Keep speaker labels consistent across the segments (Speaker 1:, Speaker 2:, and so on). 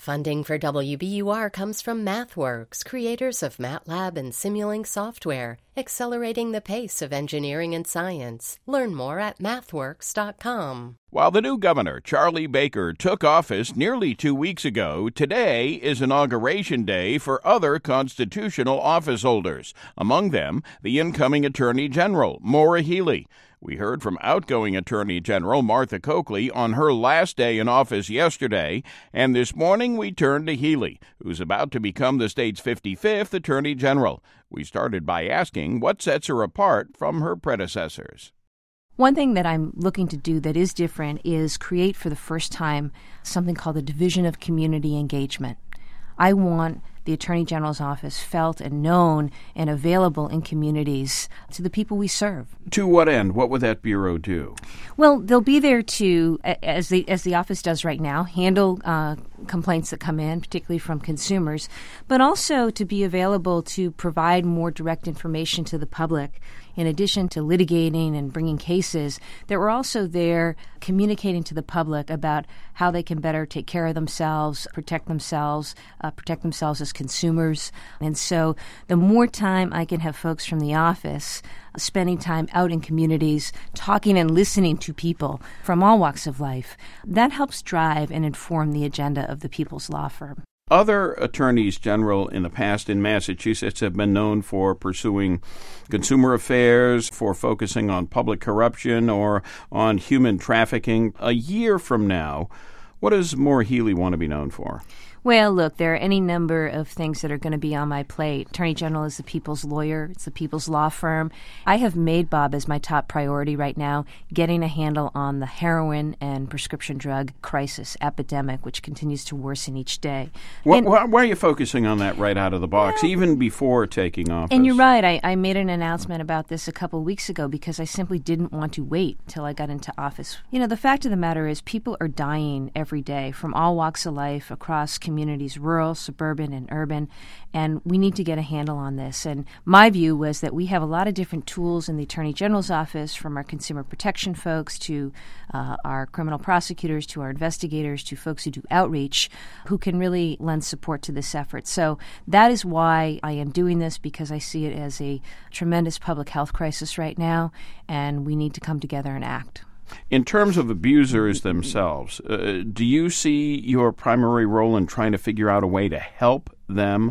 Speaker 1: Funding for WBUR comes from MathWorks, creators of MATLAB and Simulink software, accelerating the pace of engineering and science. Learn more at mathworks.com.
Speaker 2: While the new governor, Charlie Baker, took office nearly 2 weeks ago, today is Inauguration Day for other constitutional office holders, among them the incoming Attorney General, Maura Healey. We heard from outgoing Attorney General Martha Coakley on her last day in office yesterday, and this morning we turned to Healey, who's about to become the state's 55th Attorney General. We started by asking what sets her apart from her predecessors.
Speaker 3: One thing that I'm looking to do that is different is create for the first time something called the Division of Community Engagement. I want the Attorney General's office felt and known and available in communities to the people we serve.
Speaker 2: To what end? What would that bureau do?
Speaker 3: Well, they'll be there to, as the office does right now, handle complaints that come in, particularly from consumers, but also to be available to provide more direct information to the public. In addition to litigating and bringing cases, that we're also there communicating to the public about how they can better take care of themselves, protect themselves as consumers. And so the more time I can have folks from the office spending time out in communities, talking and listening to people from all walks of life, that helps drive and inform the agenda of the People's Law Firm.
Speaker 2: Other attorneys general in the past in Massachusetts have been known for pursuing consumer affairs, for focusing on public corruption or on human trafficking. A year from now, what does Maura Healey want to be known for?
Speaker 3: Well, look, there are any number of things that are going to be on my plate. Attorney General is the people's lawyer. It's the people's law firm. I have made, Bob, as my top priority right now, getting a handle on the heroin and prescription drug crisis epidemic, which continues to worsen each day.
Speaker 2: Why are you focusing on that right out of the box, even before taking office?
Speaker 3: And you're right. I made an announcement about this a couple of weeks ago because I simply didn't want to wait till I got into office. You know, the fact of the matter is people are dying every day from all walks of life across communities, rural, suburban, and urban, and we need to get a handle on this. And my view was that we have a lot of different tools in the Attorney General's office, from our consumer protection folks to our criminal prosecutors to our investigators to folks who do outreach, who can really lend support to this effort. So that is why I am doing this, because I see it as a tremendous public health crisis right now, and we need to come together and act.
Speaker 2: In terms of abusers themselves, do you see your primary role in trying to figure out a way to help them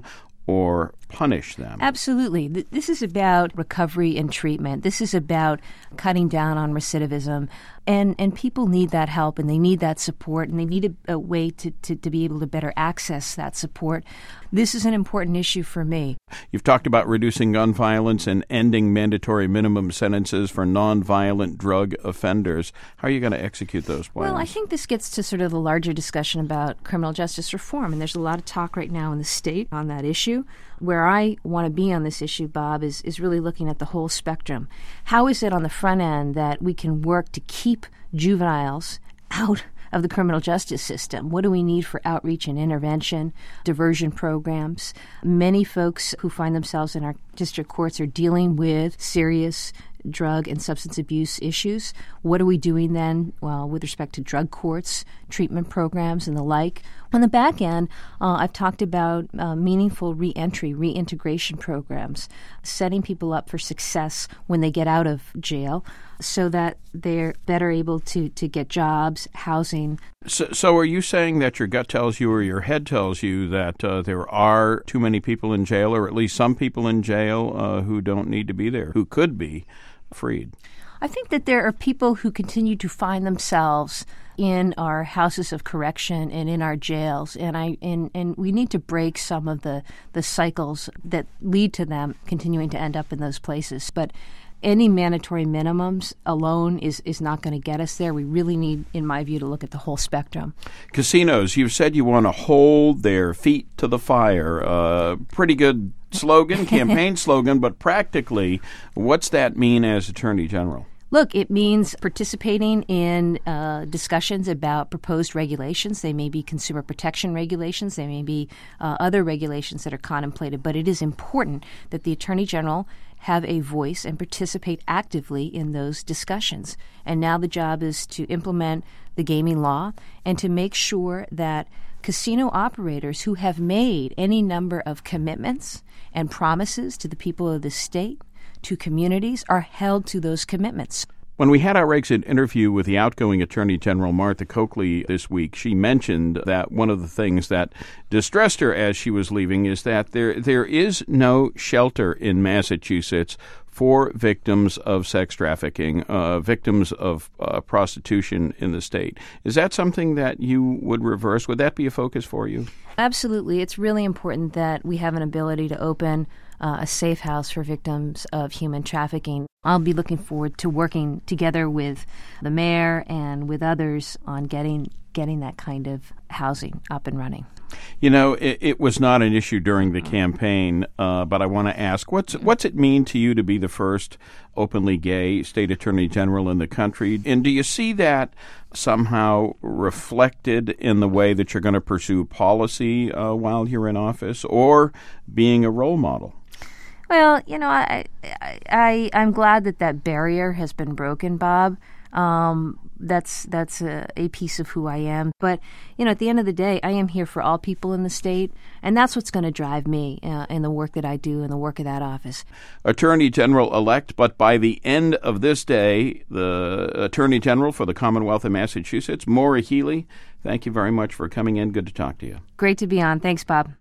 Speaker 2: or punish them?
Speaker 3: Absolutely. This is about recovery and treatment. This is about cutting down on recidivism. And people need that help, and they need that support, and they need a way to be able to better access that support. This is an important issue for me.
Speaker 2: You've talked about reducing gun violence and ending mandatory minimum sentences for nonviolent drug offenders. How are you going to execute those plans?
Speaker 3: Well, I think this gets to sort of the larger discussion about criminal justice reform, and there's a lot of talk right now in the state on that issue. Where I want to be on this issue, Bob, is really looking at the whole spectrum. How is it on the front end that we can work to keep juveniles out of the criminal justice system? What do we need for outreach and intervention, diversion programs? Many folks who find themselves in our district courts are dealing with serious drug and substance abuse issues. What are we doing then, well, with respect to drug courts, treatment programs, and the like? On the back end, I've talked about meaningful reintegration programs, setting people up for success when they get out of jail so that they're better able to get jobs, housing.
Speaker 2: So are you saying that your gut tells you or your head tells you that there are too many people in jail, or at least some people in jail who don't need to be there, who could be freed?
Speaker 3: I think that there are people who continue to find themselves in our houses of correction and in our jails, and we need to break some of the cycles that lead to them continuing to end up in those places. But any mandatory minimums alone is not going to get us there. We really need, in my view, to look at the whole spectrum.
Speaker 2: Casinos, you've said you want to hold their feet to the fire. Pretty good slogan, campaign slogan, but practically, what's that mean as Attorney General?
Speaker 3: Look, it means participating in discussions about proposed regulations. They may be consumer protection regulations. They may be other regulations that are contemplated. But it is important that the Attorney General have a voice and participate actively in those discussions. And now the job is to implement the gaming law and to make sure that casino operators who have made any number of commitments and promises to the people of the state, to communities, are held to those commitments.
Speaker 2: When we had our exit interview with the outgoing Attorney General Martha Coakley this week, she mentioned that one of the things that distressed her as she was leaving is that there is no shelter in Massachusetts for victims of sex trafficking, victims of prostitution in the state. Is that something that you would reverse? Would that be a focus for you?
Speaker 3: Absolutely. It's really important that we have an ability to open a safe house for victims of human trafficking. I'll be looking forward to working together with the mayor and with others on getting that kind of housing up and running.
Speaker 2: You know, it was not an issue during the campaign, but I want to ask, what's it mean to you to be the first openly gay state attorney general in the country? And do you see that somehow reflected in the way that you're going to pursue policy while you're in office, or being a role model?
Speaker 3: Well, you know, I'm glad that barrier has been broken, Bob. That's a piece of who I am. But, you know, at the end of the day, I am here for all people in the state, and that's what's going to drive me in the work that I do and the work of that office.
Speaker 2: Attorney General-elect, but by the end of this day, the Attorney General for the Commonwealth of Massachusetts, Maura Healey, thank you very much for coming in. Good to talk to you.
Speaker 3: Great to be on. Thanks, Bob.